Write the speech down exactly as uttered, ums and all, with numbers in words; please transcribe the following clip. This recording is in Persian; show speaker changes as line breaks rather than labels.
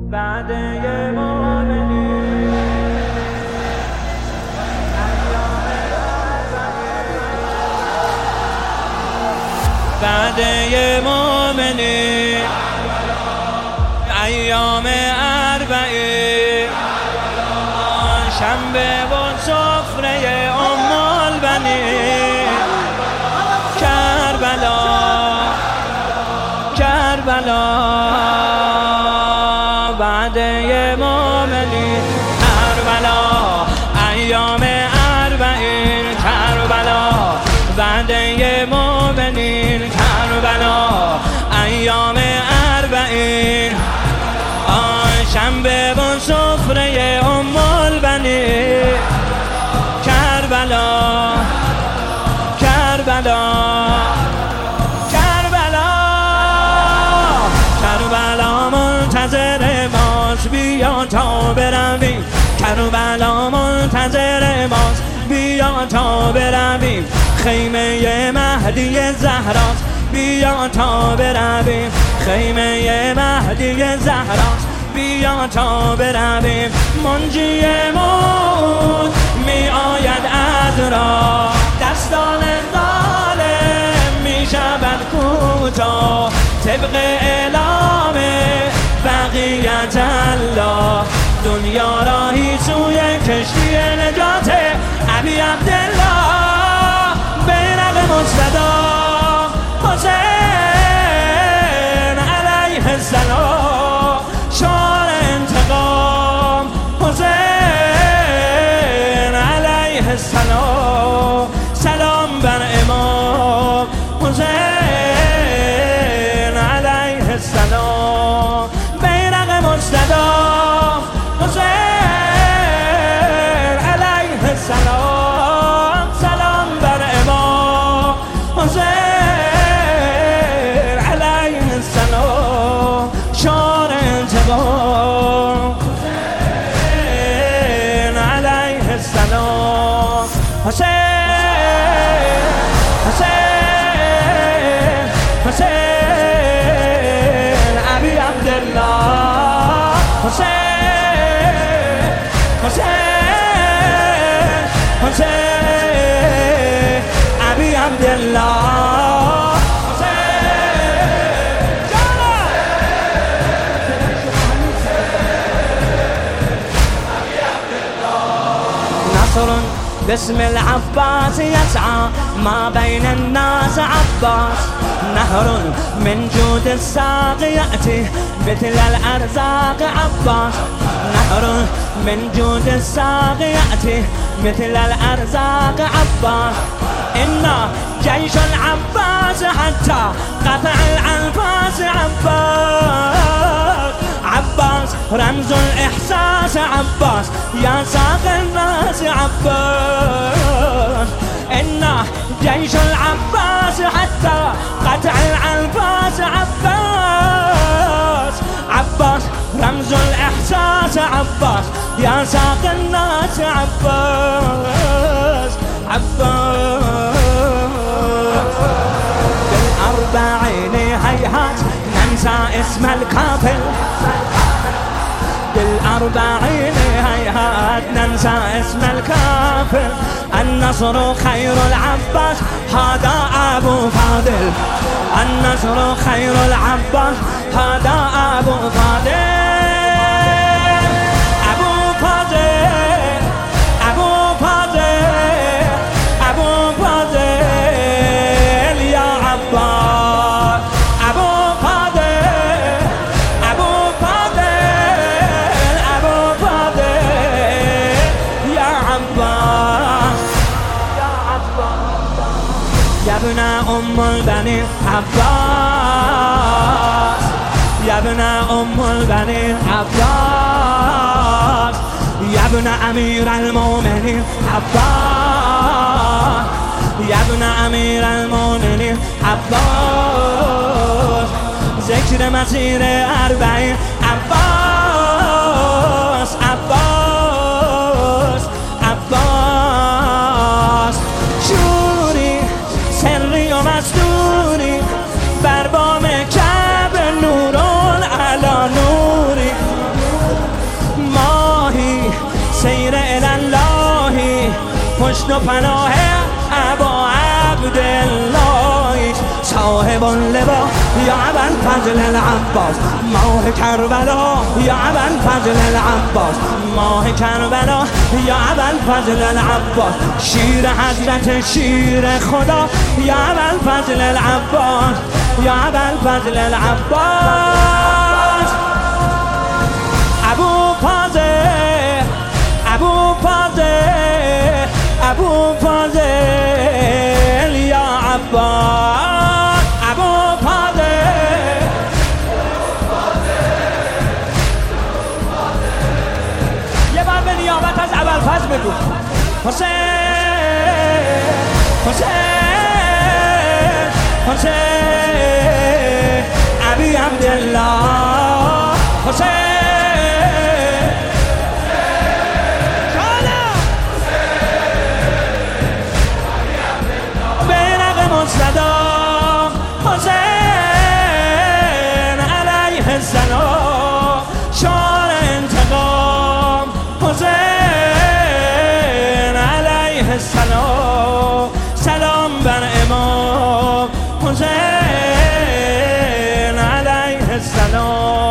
بعد یه مؤمنی بعد یه مؤمنی ایام اربعین شنبه و سفره ام البنین کربلا کربلا بعد یه مؤمنی کربلا ایام اربعین کربلا بعد یه مؤمنین کربلا ایام اربعین شنبه و سفره ام البنین کربلا کربلا کربلا کربلا منتظر ماست بیا تا برویم کربلا منتظر ماست بیا تا برویم خیمه مهدی زهراست بیا تا برویم خیمه مهدی زهراست بیا تا برویم منجیمون می آید از راه دستان ظالم می شود کوتاه طبق اعلام بقیت الله دنیا راهی سوی کشتی نجات ابی عبدالله بیرق مصطفی حسین علیه السلام شعار انتقام حسین علیه السلام سلام بر امام حسین علیه السلام بیرق مصطفی حسین علیه السلام سلام بر امام حسین علیه السلام شعار انتقام حسین علیه السلام حسین حسین حسین ابی عبدالله حسین حسین حسین ابی عبدالله نصر باسم العباس يسعى ما بين الناس عباس نهر من جود الساق يأتي مثل الأرزاق عباس نهر من جود الساق يأتي مثل الأرزاق عباس إنا جيش العباس حتى قطع الأنفاس عباس عباس رمز الإحساس عباس يا ساق الناس عباس إنا جيش العباس حتى قطع الأنفاس عباس عباس رمز الإحساس عباس يا ساق الناس عباس عباس بالأربعين هيهات ننسى اسم الكافر بالأربعين هيهات ننسى اسم الكافر النصر خير العباس هذا أبو فاضل النصر خير العباس هذا أبو فاضل أبو فاضل أبو فاضل أبو فاضل يا عباس أبو فاضل أبو فاضل أبو فاضل يا عباس يا عباس يا ابن أم البنين عباس يا ابن أم البنين عباس يا ابن أمير المؤمنين عباس يا ابن أمير المؤمنين عباس ذكر مسير أربعين عباس عباس عباس شوري سري ومستوري بر بام کعبه نوران علی نوری و پناه ابا عبدالله صاحب اللوا یا ابوالفضل العباس ماه کربلا یا ابوالفضل العباس ماه کربلا یا ابوالفضل العباس شیر حضرت شیر خدا یا ابوالفضل العباس یا ابوالفضل العباس ابو فاضل ابو فاضل ابو فاضل یا عباس ابو فاضل یه بار به نیابت از ابوالفضل بگو حسین حسین حسین ابی عبدالله حسین صدام حسین علیه السلام شعار انتقام حسین علیه السلام سلام بر امام حسین علیه السلام